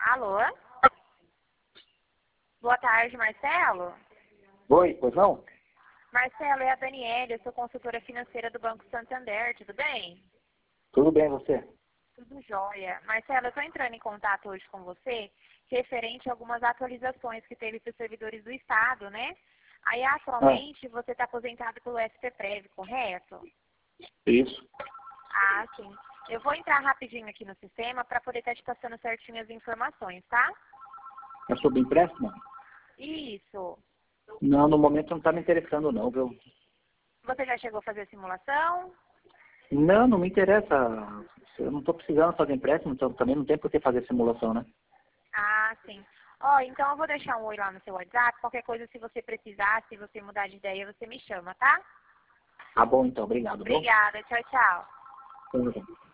Alô? Boa tarde, Marcelo. Oi, pois não? Marcelo, é a Daniela, eu sou consultora financeira do Banco Santander, tudo bem? Tudo bem, você? Tudo jóia. Marcelo, eu estou entrando em contato hoje com você referente a algumas atualizações que teve para os servidores do Estado, né? Aí, atualmente, você está aposentado pelo SPPREV, correto? Isso. Ah, sim. Eu vou entrar rapidinho aqui no sistema para poder estar te passando certinho as informações, tá? É sobre empréstimo? Isso. Não, no momento não está me interessando não, viu? Você já chegou a fazer a simulação? Não, não me interessa. Eu não estou precisando fazer empréstimo, então também não tem por que fazer simulação, né? Ah, sim. Ó, então eu vou deixar um oi lá no seu WhatsApp. Qualquer coisa, se você precisar, se você mudar de ideia, você me chama, tá? Tá bom então, obrigado, viu? Obrigada. Tchau, tchau. Tudo bem.